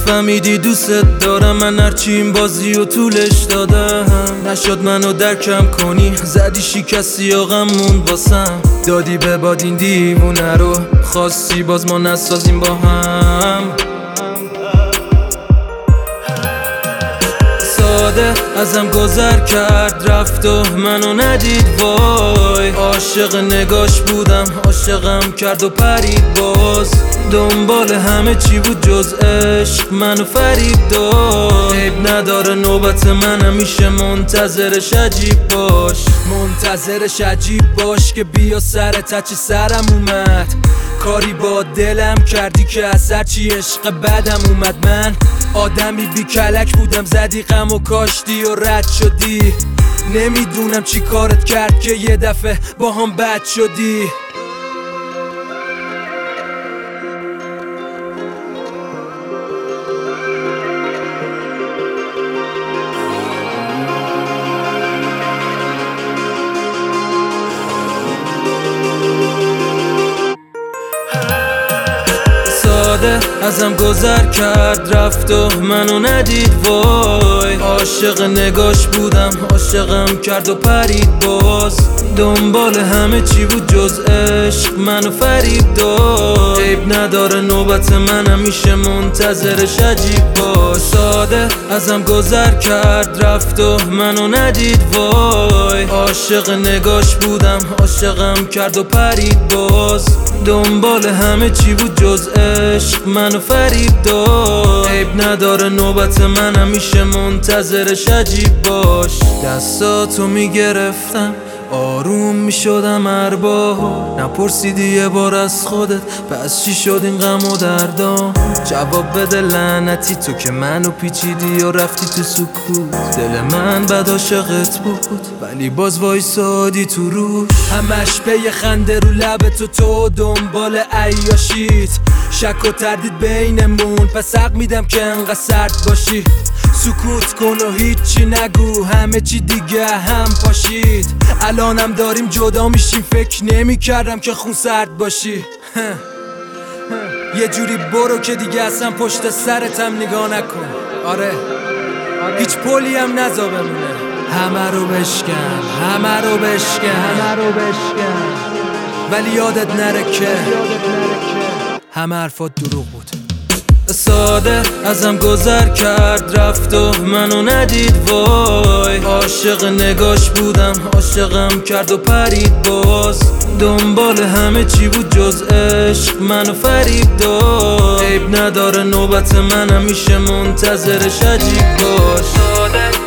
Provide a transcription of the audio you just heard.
نفهمیدی دوست دارم، من هرچی این بازی و طولش دادم نشد منو درکم کنی، زدی شکستی آقام موند واسم، دادی به باد این دیوونه رو، خواستی باز ما نسازیم با هم. ساده ازم گذر کرد رفت و منو ندید، وای عاشق نگاش بودم، عاشقم کرد و پرید، باز دنبال همه چی بود جز عشق منو فریب داد. عیب نداره نوبت من همیشه منتظرش عجیب باش، منتظرش عجیب باش که بیا سرت چی سرم اومد، کاری با دلم کردی که از هرچی عشق بدم اومد. من آدمی بی کلک بودم، زدی غم و کاشتی و رد شدی، نمیدونم چی کارت کرد که یه دفعه با هم بد شدی. ازم گذر کرد رفت و منو ندید، وای عاشق نگاش بودم، عاشقم کرد و پرید، باز دنبال همه چی بود جز عشق منو فریب داد. عیب نداره نوبت من همیشه منتظرش عجیب باش. ساده ازم گذر کرد رفت و منو ندید، وای عاشق نگاش بودم، عاشقم کرد و پرید، باز دنبال همه چی بود جز عشق منو فریب داد. عیب نداره نوبت من همیشه منتظرش عجیب باش. دستاتو میگرفتم آروم میشدم هر بار، نپرسیدی یه بار از خودت پس چی شد این غم و دردام. جواب بده لعنتی تو که منو پیچیدی و رفتی تو سکوت، دل من بد عاشقت بود ولی باز وایسادی تو روش. همش پی خنده رو لب تو دنبال عیاشیت، شک و تردید بینمون پس حق میدم که انقدر سرد باشی. سکوت کن و هیچی نگو، همه چی دیگه هم پاشید، الانم داریم جدا میشیم، فکر نمی کردم که خون سرد باشی. یه جوری برو که دیگه اصلا پشت سرتم نگاه نکن، آره هیچ پولی هم نزا بمونه، همه رو بشکن، همه رو بشکن، همه رو بشکن، ولی یادت نره که همه حرفات دروغ بود. ساده ازم گذر کرد رفت و منو ندید، وای عاشق نگاش بودم، عاشقم کرد و پرید، باز دنبال همه چی بود جز عشق منو فریب داد. عیب نداره نوبت من همیشه منتظرش عجیب باش.